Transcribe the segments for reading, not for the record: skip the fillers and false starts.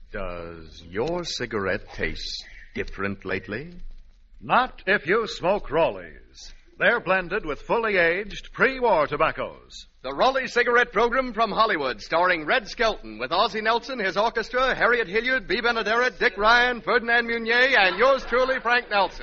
Does your cigarette taste different lately? Not if you smoke Rollies. They're blended with fully aged pre-war tobaccos. The Raleigh Cigarette Program from Hollywood, starring Red Skelton with Ozzie Nelson, his orchestra, Harriet Hilliard, Bea Benaderet, Dick Ryan, Ferdinand Munier, and yours truly, Frank Nelson.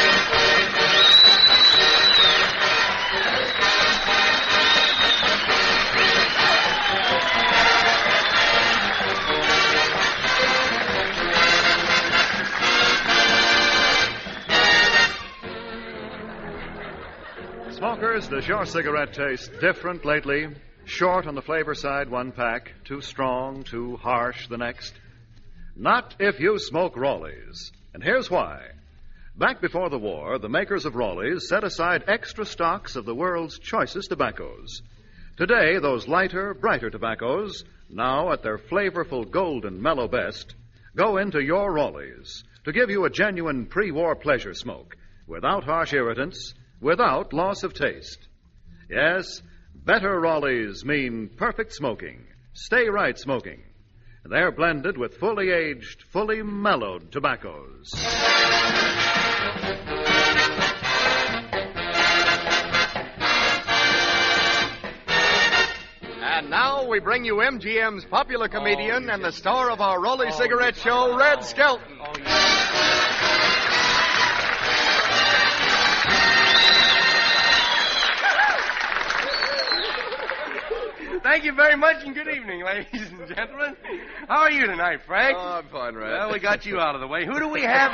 Smokers, does your cigarette taste different lately? Short on the flavor side, one pack. Too strong, too harsh, the next. Not if you smoke Rollies. And here's why. Back before the war, the makers of Rollies set aside extra stocks of the world's choicest tobaccos. Today, those lighter, brighter tobaccos, now at their flavorful golden mellow best, go into your Rollies to give you a genuine pre-war pleasure smoke, without harsh irritants, without loss of taste. Yes, better Rollies mean perfect smoking, stay right smoking. They're blended with fully aged, fully mellowed tobaccos. And now we bring you MGM's popular comedian and the star of our Raleigh Cigarette Show, Red Skelton. Thank you very much, and good evening, ladies and gentlemen. How are you tonight, Frank? Oh, I'm fine, Red. Well, we got you out of the way. Who do you have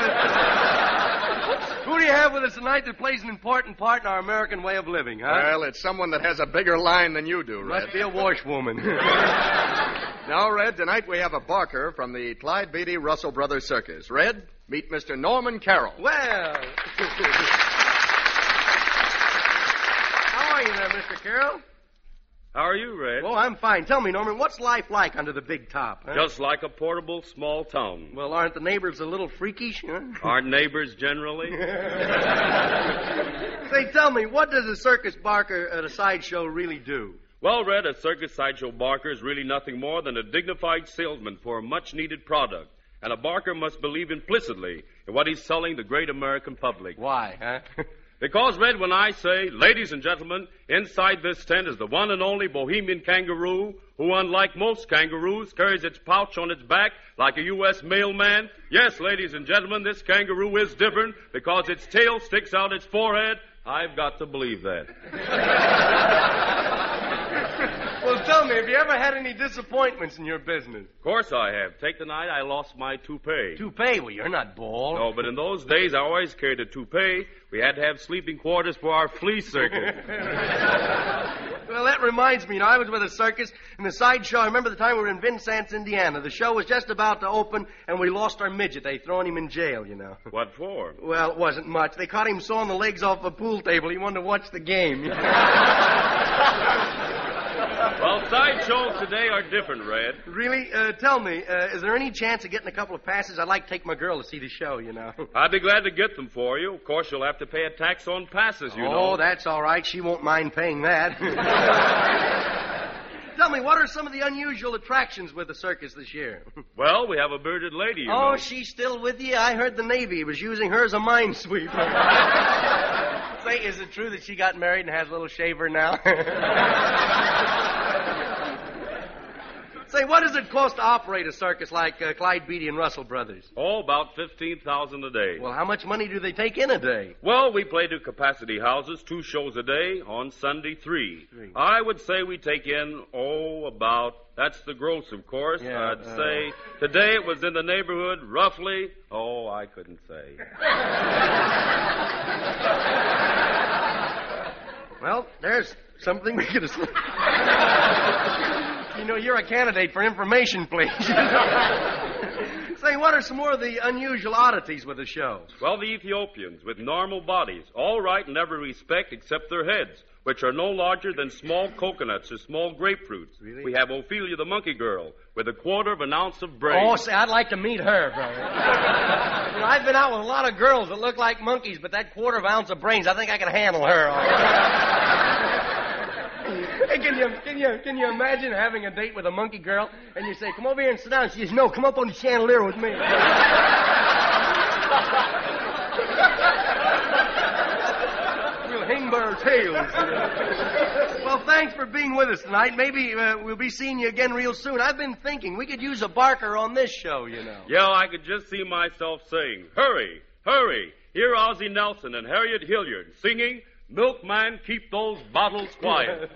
with us tonight that plays an important part in our American way of living, huh? Well, it's someone that has a bigger line than you do, Red. Must be a washwoman. Now, Red, tonight we have a barker from the Clyde Beatty Russell Brothers Circus. Red, meet Mr. Norman Carroll. Well. How are you there, Mr. Carroll? How are you, Red? Oh, I'm fine. Tell me, Norman, what's life like under the big top? Huh? Just like a portable small town. Well, aren't the neighbors a little freakish? Huh? Aren't neighbors generally? Say, tell me, what does a circus barker at a sideshow really do? Well, Red, a circus sideshow barker is really nothing more than a dignified salesman for a much-needed product. And a barker must believe implicitly in what he's selling the great American public. Why, huh? Because, Red, when I say, ladies and gentlemen, inside this tent is the one and only Bohemian kangaroo who, unlike most kangaroos, carries its pouch on its back like a U.S. mailman. Yes, ladies and gentlemen, this kangaroo is different because its tail sticks out its forehead. I've got to believe that. Well, tell me, have you ever had any disappointments in your business? Of course I have. Take the night I lost my toupee. Toupee? Well, you're not bald. No, but in those days I always carried a toupee. We had to have sleeping quarters for our flea circus. Well, that reminds me. I was with a circus in the sideshow. I remember the time we were in Vincennes, Indiana. The show was just about to open, and we lost our midget. They throwing him in jail, you know. What for? Well, it wasn't much. They caught him sawing the legs off a pool table. He wanted to watch the game. Well, sideshows today are different, Red. Really? Tell me, is there any chance of getting a couple of passes? I'd like to take my girl to see the show, you know. I'd be glad to get them for you. Of course, you'll have to pay a tax on passes, you know. Oh, that's all right. She won't mind paying that. Tell me, what are some of the unusual attractions with the circus this year? Well, we have a bearded lady, you know. Oh, she's still with you? I heard the Navy was using her as a minesweeper. Say, is it true that she got married and has a little shaver now? Say, what does it cost to operate a circus like Clyde Beatty and Russell Brothers? Oh, about $15,000 a day. Well, how much money do they take in a day? Well, we play to capacity houses, 2 shows a day, on Sunday 3. I would say we take in, that's the gross, of course. Yeah, I'd say today it was in the neighborhood, roughly, I couldn't say. Well, there's something we could have... You know, you're a candidate for information, please. Say, what are some more of the unusual oddities with the show? Well, the Ethiopians, with normal bodies, all right in every respect except their heads, which are no larger than small coconuts or small grapefruits. Really? We have Ophelia the monkey girl, with 1/4 of an ounce of brains. Oh, say, I'd like to meet her, brother. You know, I've been out with a lot of girls that look like monkeys, but that 1/4 ounce of brains, I think I can handle her. All right. Hey, can you imagine having a date with a monkey girl and you say, come over here and sit down? She says, no, come up on the chandelier with me. We'll hang by our tails. Well, thanks for being with us tonight. Maybe we'll be seeing you again real soon. I've been thinking we could use a barker on this show, you know. Yeah, I could just see myself saying, hurry, hurry. Hear Ozzie Nelson and Harriet Hilliard singing, Milkman, keep those bottles quiet.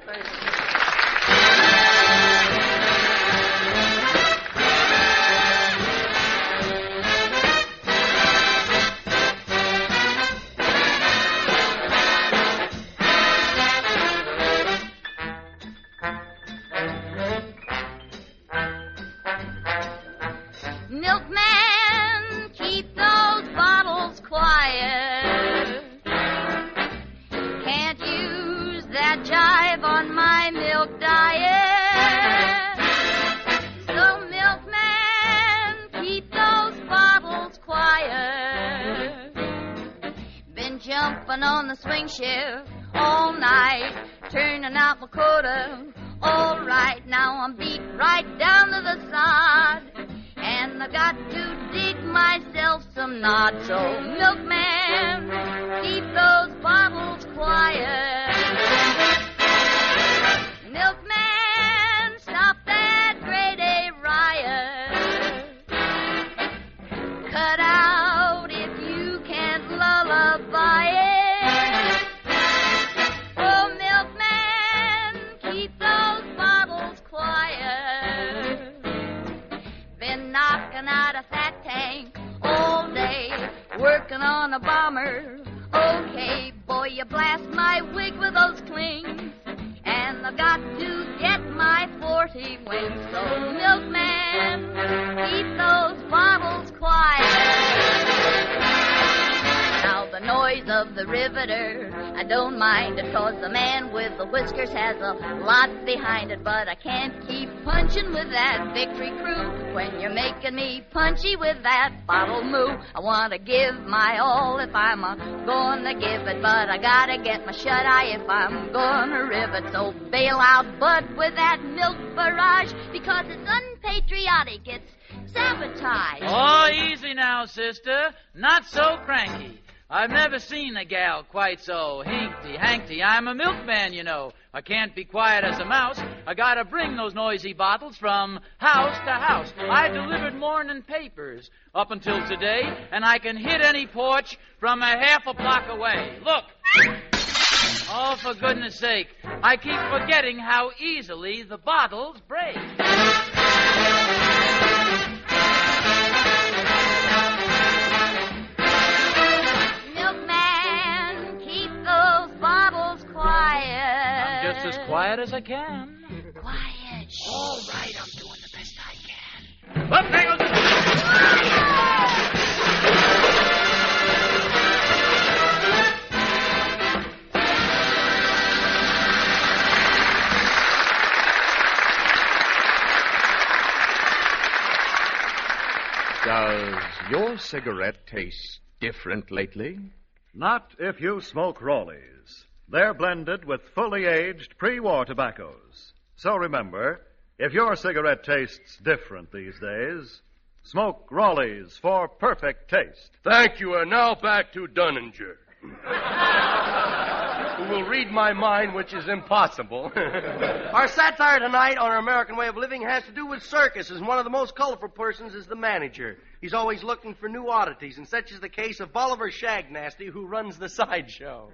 Milkman, keep those bottles quiet. Can't use that jive on my milk diet. So, milkman, keep those bottles quiet. Been jumping on the swing shift all night, turning out my quota. All right, now I'm beat right down to the sod. And I got to dig myself some knots. So, milkman, keep those bottles quiet. Milkman, stop that grade A riot. Cut out if you can't lullaby it. Oh, milkman, keep those bottles quiet. Been knocking out a fat tank all day, working on a bomber. Okay, boy, you blast my wig with those clings, and I've got to get my 40 wings. So, milkman, keep those bottles quiet. Now, the noise of the riveter, I don't mind it, 'cause the man with the whiskers has a lot behind it. But I can't keep punching with that Victory crew when you're making me punchy with that bottle moo. I want to give my all if I'm gonna give it, but I gotta get my shut-eye if I'm gonna rivet. So bail out, Bud, with that milk barrage, because it's unpatriotic, it's sabotage. Oh, easy now, sister. Not so cranky. I've never seen a gal quite so hinkty-hankty. I'm a milkman, you know. I can't be quiet as a mouse. I gotta bring those noisy bottles from house to house. I delivered morning papers up until today, and I can hit any porch from a half a block away. Look! Oh, for goodness sake. I keep forgetting how easily the bottles break. Milkman, keep those bottles quiet. I'm just as quiet as I can. Quiet. Shh. All right, I'm doing the best I can. Up, there goes Does your cigarette taste different lately? Not if you smoke Rawleys. They're blended with fully aged pre-war tobaccos. So remember, if your cigarette tastes different these days, smoke Rawleys for perfect taste. Thank you, and now back to Dunninger. Who will read my mind, which is impossible. Our satire tonight on our American way of living has to do with circuses, and one of the most colorful persons is the manager. He's always looking for new oddities, and such is the case of Bolivar Shagnasty, who runs the sideshow.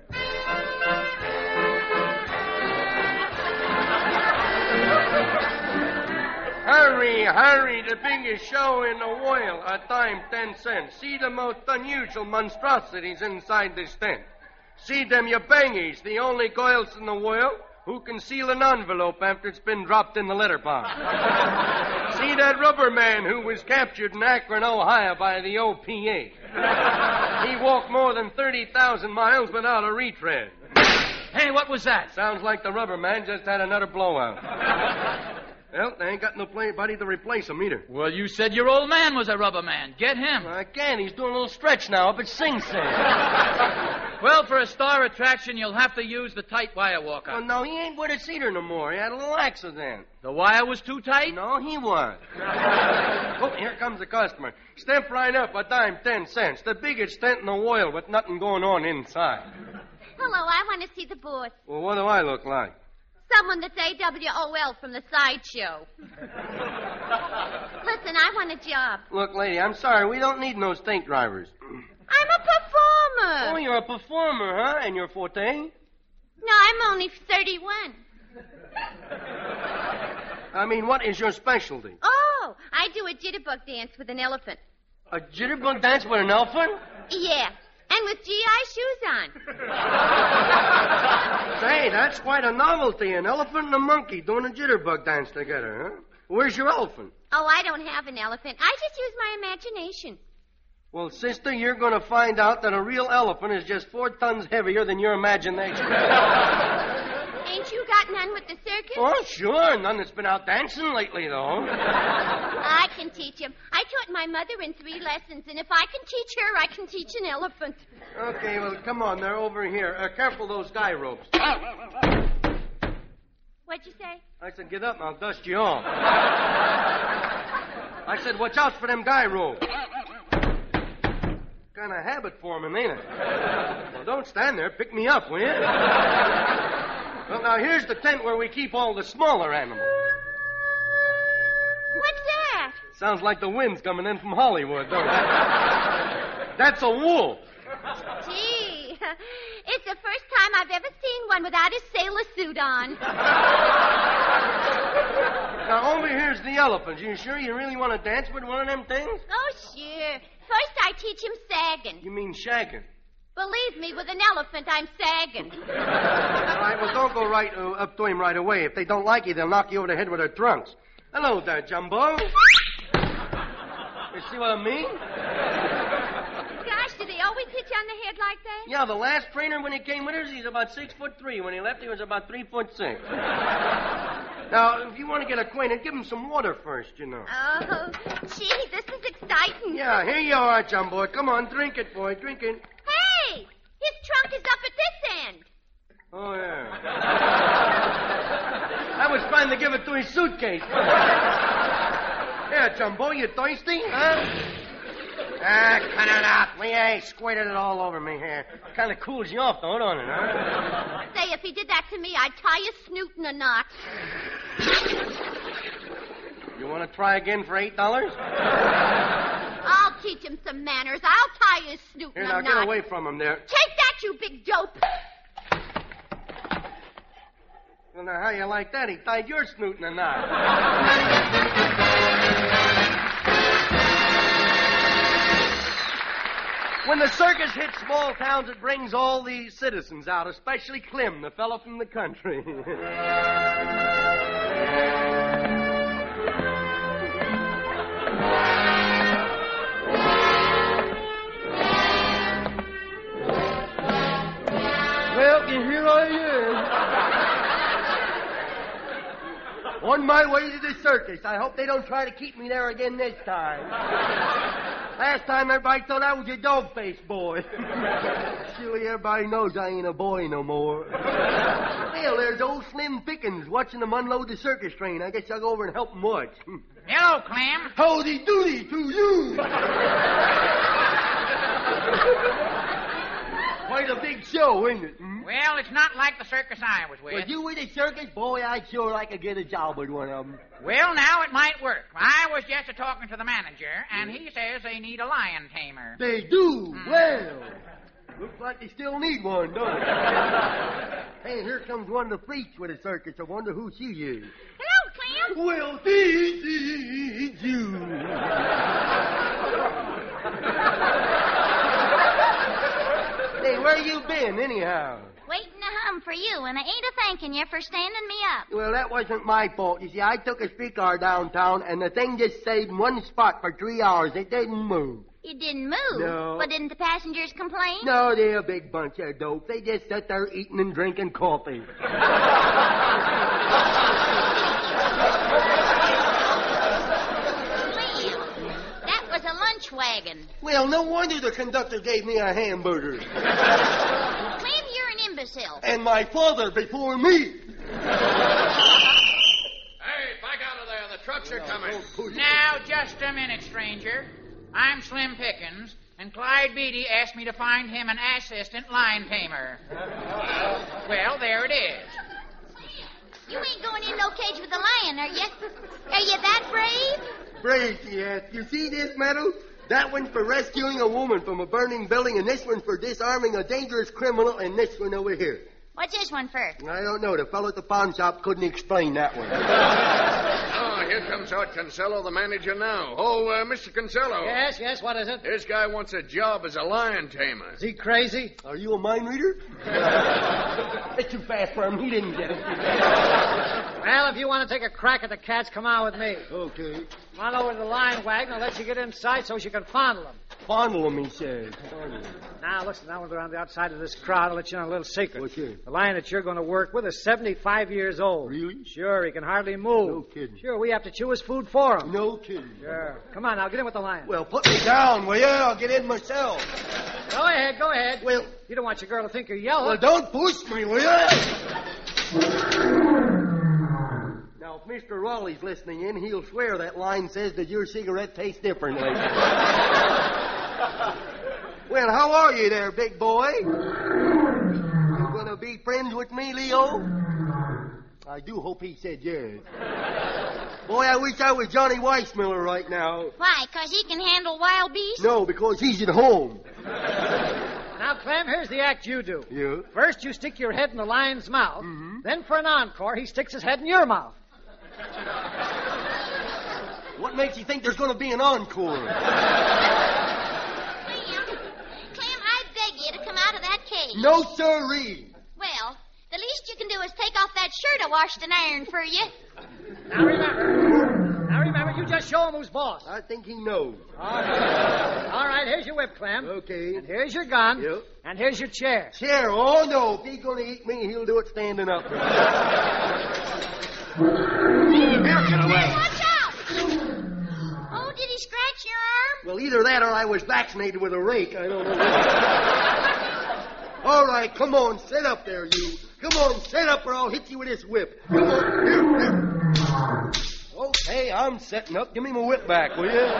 Hurry, the biggest show in the world. A time 10 cents. See the most unusual monstrosities inside this tent. See them yabangies, the only girls in the world who can seal an envelope after it's been dropped in the letterbox. See that rubber man who was captured in Akron, Ohio by the OPA. He walked more than 30,000 miles without a retread. Hey, what was that? Sounds like the rubber man just had another blowout. Well, they ain't got nobody to replace him either. Well, you said your old man was a rubber man. Get him. I can. He's doing a little stretch now up at Sing Sing. Well, for a star attraction, you'll have to use the tight wire walker. Oh, no, he ain't with us either no more. He had a little accident. The wire was too tight? No, he was. Oh, here comes the customer. Step right up, a dime, 10 cents. The biggest tent in the world with nothing going on inside. Hello, I want to see the boss. Well, what do I look like? Someone that's AWOL from the sideshow. Listen, I want a job. Look, lady, I'm sorry. We don't need no stink drivers. I'm a performer. Oh, you're a performer, huh? And your forte? No, I'm only 31. I mean, what is your specialty? Oh, I do a jitterbug dance with an elephant. A jitterbug dance with an elephant? Yeah, and with GI shoes on. Say, that's quite a novelty. An elephant and a monkey doing a jitterbug dance together, huh? Where's your elephant? Oh, I don't have an elephant. I just use my imagination. Well, sister, you're going to find out that a real elephant is just 4 tons heavier than your imagination. Ain't you got none with the circus? Oh, sure. None that's been out dancing lately, though. I can teach him. I taught my mother in 3 lessons, and if I can teach her, I can teach an elephant. Okay, well, come on. They're over here. Careful those guy ropes. What'd you say? I said, get up and I'll dust you off. I said, watch out for them guy ropes. Kind of habit forming, ain't it? Well, don't stand there. Pick me up, will you? Well, now, here's the tent where we keep all the smaller animals. What's that? Sounds like the wind's coming in from Hollywood, don't it? That's a wolf. Gee, it's the first time I've ever seen one without his sailor suit on. Now, over here's the elephant. You sure you really want to dance with one of them things? Oh, sure. First, I teach him sagging. You mean shagging? Believe me, with an elephant, I'm sagging. All right, well, don't go right up to him right away. If they don't like you, they'll knock you over the head with their trunks. Hello there, Jumbo. You see what I mean? Gosh, do they always hit you on the head like that? Yeah, the last trainer, when he came with us, he's about 6'3". When he left, he was about 3'6". Now, if you want to get acquainted, give him some water first, you know. Oh, gee, this is exciting. Yeah, here you are, Jumbo. Come on, drink it, boy. Drink it. Hey, his trunk is up at this end. Oh, yeah. I was trying to give it to his suitcase. Here, Jumbo, you thirsty, huh? Cut it out. Hey, squirted it all over me here. Kind of cools you off, though, don't it, huh? Say, if he did that to me, I'd tie your snoot in a knot. You want to try again for $8? I'll teach him some manners. I'll tie his snoot Here, in now, a get knot. away from him there. Take that, you big dope. Well, now, how you like that? He tied your snoot in a knot. When the circus hits small towns, it brings all the citizens out, especially Clem, the fellow from the country. Well, here I am. On my way to the circus. I hope they don't try to keep me there again this time. Last time everybody thought I was a dog-faced boy. Surely everybody knows I ain't a boy no more. Well, there's old Slim Pickens watching them unload the circus train. I guess I'll go over and help them watch. Hello, Clem. Howdy doody to you. Quite a big show, isn't it? Hmm? Well, it's not like the circus I was with. Was you with a circus? Boy, I'd sure like to get a job with one of them. Well, now it might work. I was just talking to the manager, and he says they need a lion tamer. They do? Well, looks like they still need one, don't it? Hey, here comes one of the freaks with a circus. I wonder who she is. Hello, Clem. Well, this is you. Hey, where you been, anyhow? Waiting to hum for you, and I ain't a-thanking you for standing me up. Well, that wasn't my fault. You see, I took a streetcar downtown, and the thing just stayed in one spot for 3 hours. It didn't move. It didn't move? No. But didn't the passengers complain? No, they're a big bunch of dope. They just sit there eating and drinking coffee. wagon. Well, no wonder the conductor gave me a hamburger. Clem, you're an imbecile. And my father before me. Hey, back out of there. The trucks are coming. Now, just a minute, stranger. I'm Slim Pickens, and Clyde Beatty asked me to find him an assistant line tamer. Well, there it is. You ain't going in no cage with a lion, are you? Are you that brave? Brave, yes. You see this medal? That one's for rescuing a woman from a burning building, and this one's for disarming a dangerous criminal, and this one over here. What's this one for? I don't know. The fellow at the pawn shop couldn't explain that one. Oh, here comes Art Kinsella, the manager now. Oh, Mr. Kinsella. Yes, what is it? This guy wants a job as a lion tamer. Is he crazy? Are you a mind reader? It's too fast for him. He didn't get it. Well, if you want to take a crack at the cats, come on with me. Okay. Come on over to the lion wagon. I'll let you get inside so you can fondle them. Fondle him, he says. Fondle him. Now, listen, I went around the outside of this crowd. I'll let you know a little secret. What's it? The lion that you're going to work with is 75 years old. Really? Sure, he can hardly move. No kidding. Sure, we have to chew his food for him. No kidding. Sure. Come on, now, get in with the lion. Well, put me down, will you? I'll get in myself. Go ahead. Well, You don't want your girl to think you're yellow. well, don't push me, will you? Now, if Mr. Raleigh's listening in, he'll swear that line says that your cigarette tastes differently. Well, how are you there, big boy? You gonna be friends with me, Leo? I do hope he said yes. Boy, I wish I was Johnny Weissmiller right now. Why, 'cause he can handle wild beasts? No, because he's at home. Now, Clem, here's the act you do. Yeah? First, you stick your head in the lion's mouth. Mm-hmm. Then, for an encore, he sticks his head in your mouth. What makes you think there's gonna be an encore? Clem, I beg you to come out of that cage. No, sirree. Well, the least you can do is take off that shirt I washed and ironed for you. Now, remember, you just show him who's boss. I think he knows. All right, here's your whip, Clem. Okay. And here's your gun. Yep. And here's your chair. Chair, oh no, if he's gonna eat me, he'll do it standing up. Watch out! Oh, did he scratch your arm? Well, either that or I was vaccinated with a rake. I don't know. All right, come on, sit up there, you. Come on, sit up or I'll hit you with this whip. Come on. Here. Okay, I'm setting up. Give me my whip back, will you?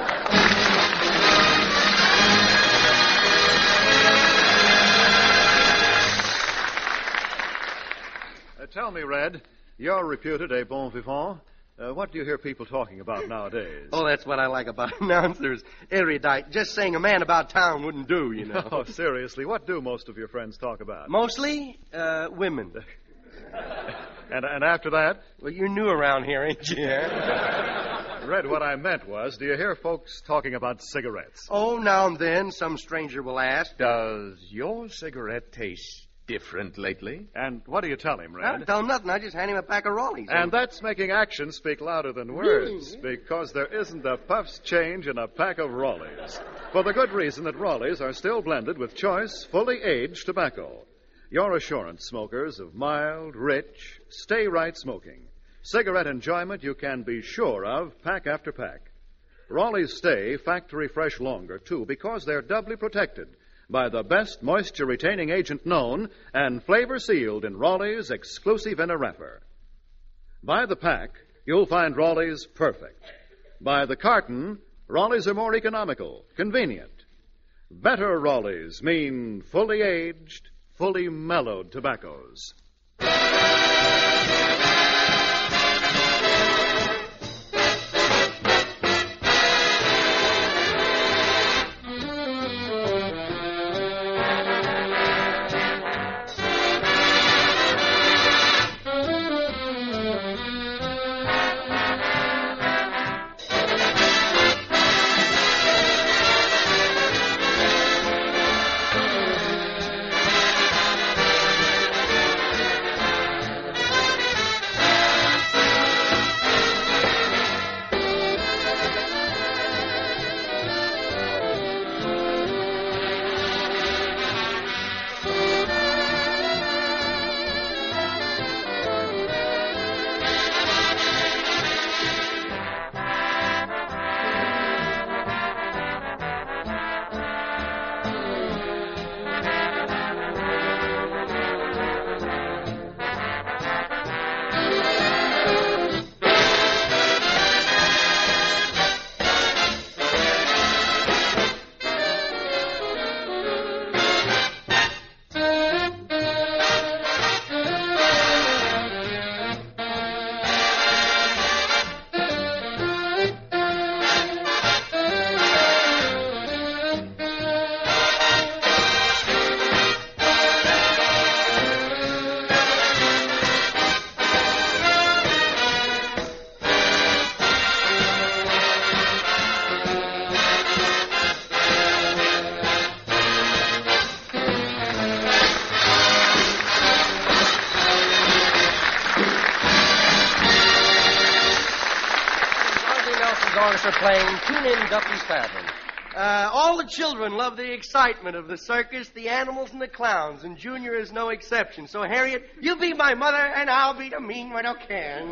Tell me, Red, you're reputed a bon vivant. What do you hear people talking about nowadays? Oh, that's what I like about announcers. Erudite. Just saying a man about town wouldn't do, you know. Oh, seriously, what do most of your friends talk about? Mostly, women. And after that? Well, you're new around here, ain't you? Red, what I meant was, do you hear folks talking about cigarettes? Oh, now and then, some stranger will ask. Does your cigarette taste different lately? And what do you tell him, I Red? don't tell him nothing. I just hand him a pack of Raleighs. And that's making actions speak louder than words, because there isn't a puff's change in a pack of Raleighs. For the good reason that Raleighs are still blended with choice, fully aged tobacco. Your assurance, smokers, of mild, rich, stay-right smoking. Cigarette enjoyment you can be sure of pack after pack. Raleighs stay factory fresh longer, too, because they're doubly protected by the best moisture-retaining agent known and flavor-sealed in Raleigh's exclusive inner wrapper. By the pack, you'll find Raleigh's perfect. By the carton, Raleighs are more economical, convenient. Better Raleighs mean fully aged, fully mellowed tobaccos. Nelson's orchestra playing Tune In Duffy's Tavern. All the children love the excitement of the circus, the animals, and the clowns, and Junior is no exception. So, Harriet, you be my mother, and I'll be the mean one who can.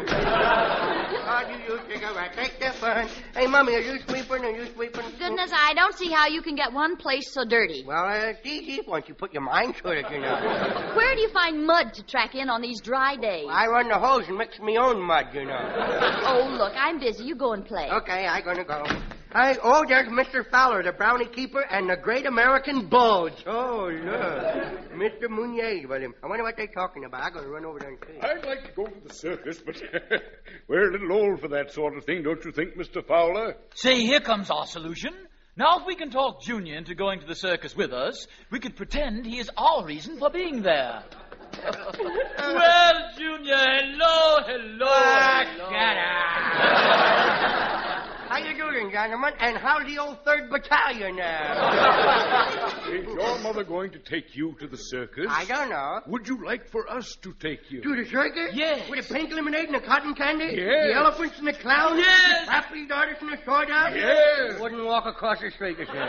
Take the fun. Hey, Mommy, are you sweeping? Are you sweeping? Goodness, I don't see how you can get one place so dirty. Well, it's easy once you put your mind to it, you know. Where do you find mud to track in on these dry days? I run the hose and mix me own mud, you know. Oh, look, I'm busy. You go and play. Okay, I'm gonna go. There's Mr. Fowler, the brownie keeper, and the great American bulge. Oh, look. Mr. Mounier. Well, I wonder what they're talking about. I'm going to run over there and see. I'd like to go to the circus, but we're a little old for that sort of thing, don't you think, Mr. Fowler? Say, here comes our solution. Now, if we can talk Junior into going to the circus with us, we could pretend he is our reason for being there. Well, Junior, hello. Shut up. How you doing, gentlemen? And how's the old 3rd Battalion now? Is your mother going to take you to the circus? I don't know. Would you like for us to take you? To the circus? Yes. With the pink lemonade and the cotton candy? Yes. The elephants and the clowns? Yes. The happy daughters and the sword out? Yes. Wouldn't walk across the street this year.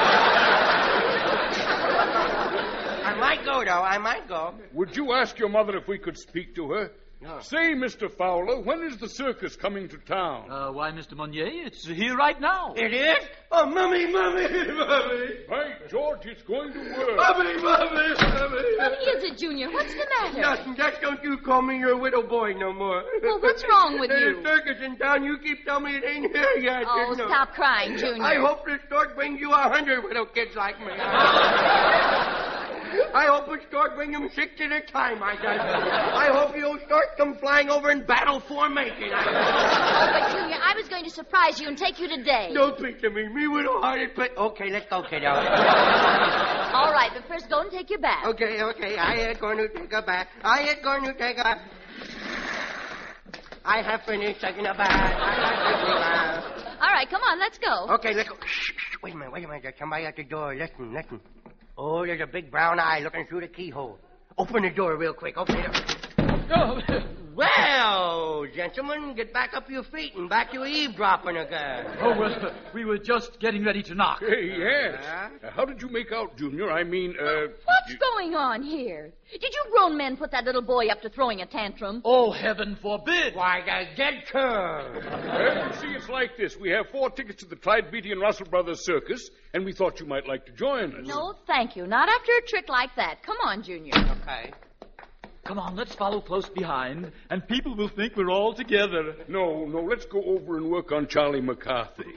I might go, though. I might go. Would you ask your mother if we could speak to her? No. Say, Mr. Fowler, when is the circus coming to town? Why, Mr. Monnier, it's here right now. It is? Oh, Mummy. By George, it's going to work. Mummy. What is it, Junior? What's the matter? Nothing. Just don't you call me your widow boy no more. Well, what's wrong with There's you? a circus in town. You keep telling me it ain't here yet. Oh, You know. stop crying, Junior. I hope this stork brings you 100 widow kids like me. I hope the stork brings them 6 at a time, I does. I hope the old stork come flying over in battle formation. But, Junior, I was going to surprise you and take you today. Don't speak to me. Me widow-hearted, but... Okay, let's go, kiddo. All right, but first go and take your bath. Okay. I ain't going to take a bath. I have finished taking a bath. All right, come on, let's go. Okay, let's go. Shh, wait a minute. There's somebody at the door. Listen. Oh, there's a big brown eye looking through the keyhole. Open the door real quick. Open it up. Oh, well, gentlemen, get back up your feet and back your eavesdropping again. Oh, well, we were just getting ready to knock. Yes. How did you make out, Junior? What's going on here? Did you grown men put that little boy up to throwing a tantrum? Oh, heaven forbid. Why, the dead curve. Well, you see, it's like this. We have 4 tickets to the Clyde Beatty and Russell Brothers Circus, and we thought you might like to join us. No, thank you. Not after a trick like that. Come on, Junior. Okay. Come on, let's follow close behind, and people will think we're all together. No, let's go over and work on Charlie McCarthy.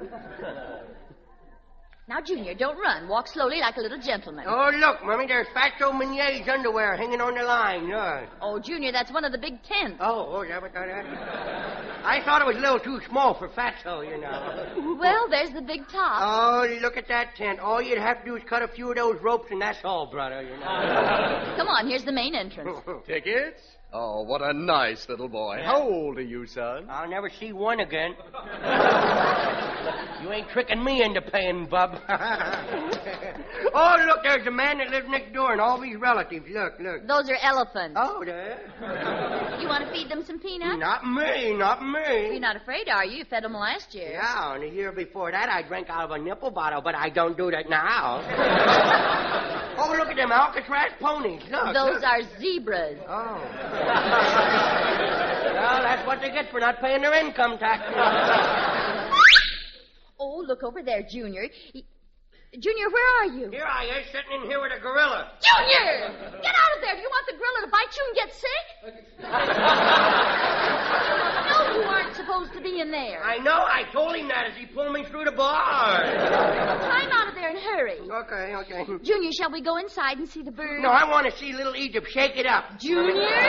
Now, Junior, don't run. Walk slowly like a little gentleman. Oh, look, Mummy, there's Fatso Meunier's underwear hanging on the line. Look. Oh, Junior, that's one of the big tents. Oh, is that what that is? I thought it was a little too small for Fatso, you know. Well, there's the big top. Oh, look at that tent. All you'd have to do is cut a few of those ropes, and that's all, brother, you know. Come on, here's the main entrance. Tickets? Oh, what a nice little boy. How old are you, son? I'll never see one again. You ain't tricking me into paying, bub. Oh, look, there's the man that lives next door and all these relatives. Look. Those are elephants. Oh, there. You want to feed them some peanuts? Not me. You're not afraid, are you? You fed them last year. Yeah, and the year before that I drank out of a nipple bottle, but I don't do that now. Oh, look at them Alcatraz ponies. Look. Those are zebras. Oh. Well, that's what they get for not paying their income tax. Oh, look over there, Junior. Junior, where are you? Here I is, sitting in here with a gorilla. Junior! Get out of there. Do you want the gorilla to bite you and get sick? No, you aren't supposed to be in there. I know. I told him that as he pulled me through the bar. Climb out of there and hurry. Okay. Junior, shall we go inside and see the birds? No, I want to see little Egypt. Shake it up. Junior?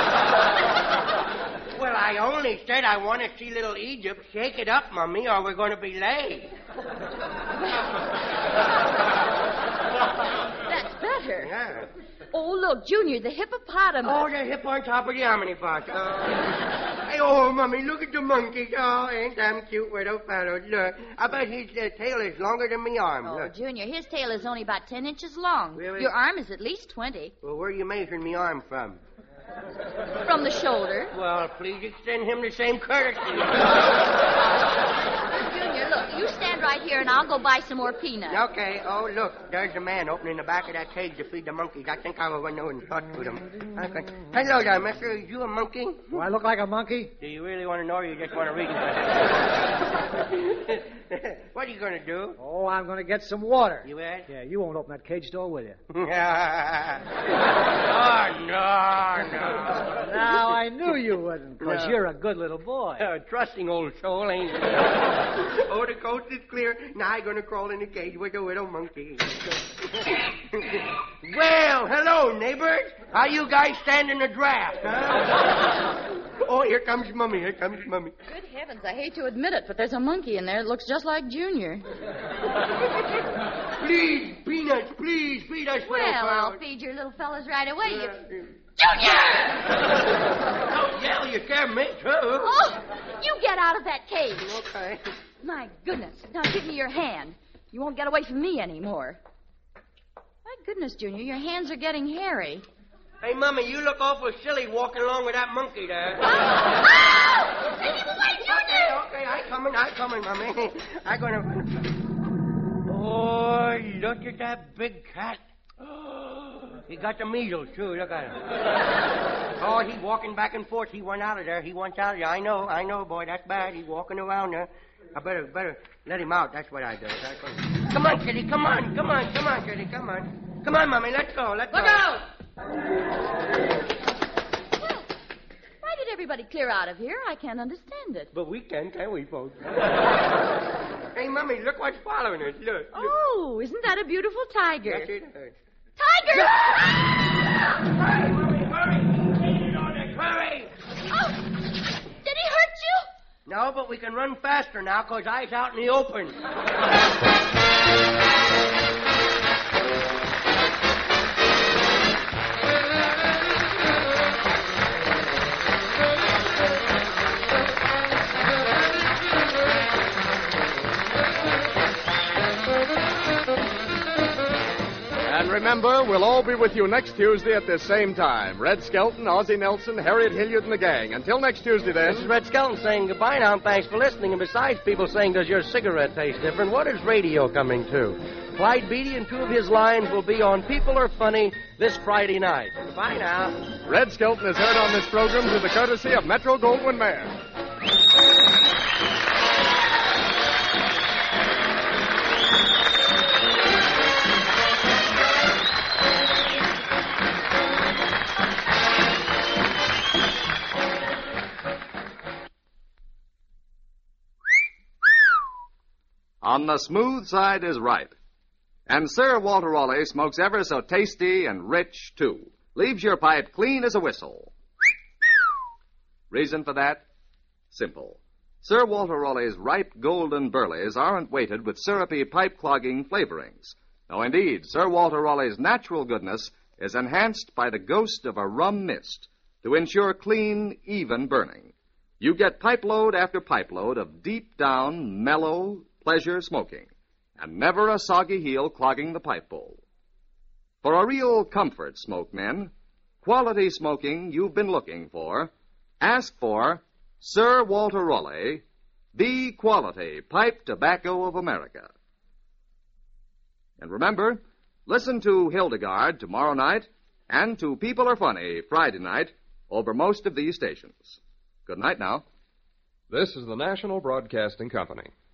Well, I only said I want to see little Egypt. Shake it up, Mummy, or we're going to be late. That's better. Yeah. Oh, look, Junior, the hippopotamus. Oh, the hip on top of the omnibus. Hey, Mummy, look at the monkeys. Oh, ain't them cute little fellows. Look, I bet his tail is longer than my arm. Oh, Look. Junior, his tail is only about 10 inches long. Really? Your arm is at least 20. Well, where are you measuring my arm from? From the shoulder. Well, please extend him the same courtesy. Junior, look, you stand right here and I'll go buy some more peanuts. Okay. Oh, look, there's the man opening the back of that cage to feed the monkeys. I think I will run over and talk to them. Okay. Hello there, mister. Is you a monkey? Do I look like a monkey? Do you really want to know or you just want to read it? What are you going to do? Oh, I'm going to get some water. You at? Yeah, you won't open that cage door, will you? Oh, no. Now, I knew you wouldn't, because you're a good little boy. Trusting old soul, ain't you? Oh, the coast is clear. Now I'm going to crawl in the cage with the little monkey. Well, hello, neighbors. How you guys standing the draft, huh? Oh, here comes Mummy. Here comes Mummy. Good heavens, I hate to admit it, but there's a monkey in there that looks just like Junior. Please, peanuts, please, feed us. Well, I'll feed your little fellas right away. Junior! Don't yell, you can't make her. Oh, you get out of that cage. Okay. My goodness. Now give me your hand. You won't get away from me anymore. My goodness, Junior, your hands are getting hairy. Hey, Mummy, you look awful silly walking along with that monkey there. Oh! Take him away, Junior! Okay, I coming, Mummy. I'm gonna... Oh, look at that big cat. He got the measles, too. Look at him. Oh, he's walking back and forth. He wants out of there. I know, boy. That's bad. He's walking around there. I better let him out. That's what I do. Come on, Kitty. Come on, Kitty. Come on. Come on, Mummy. Let's go. Look out! Well, why did everybody clear out of here? I can't understand it. But we can we, folks? Hey, Mummy, look what's following us. Look. Oh, isn't that a beautiful tiger? Yes, it is. Tiger! Hurry, Mummy, hurry! Take it on it, hurry! Oh, did he hurt you? No, but we can run faster now because I's out in the open. And remember, we'll all be with you next Tuesday at this same time. Red Skelton, Ozzie Nelson, Harriet Hilliard, and the gang. Until next Tuesday, then. This is Red Skelton saying goodbye now, and thanks for listening. And besides people saying, does your cigarette taste different, what is radio coming to? Clyde Beatty and two of his lines will be on People Are Funny this Friday night. Goodbye now. Red Skelton is heard on this program through the courtesy of Metro-Goldwyn-Mayer. On the smooth side is ripe. And Sir Walter Raleigh smokes ever so tasty and rich, too. Leaves your pipe clean as a whistle. Reason for that? Simple. Sir Walter Raleigh's ripe golden burleys aren't weighted with syrupy pipe-clogging flavorings. No, indeed, Sir Walter Raleigh's natural goodness is enhanced by the ghost of a rum mist to ensure clean, even burning. You get pipe load after pipe load of deep-down, mellow, pleasure smoking, and never a soggy heel clogging the pipe bowl. For a real comfort, smokemen, quality smoking you've been looking for, ask for Sir Walter Raleigh, the quality pipe tobacco of America. And remember, listen to Hildegard tomorrow night and to People Are Funny Friday night over most of these stations. Good night now. This is the National Broadcasting Company.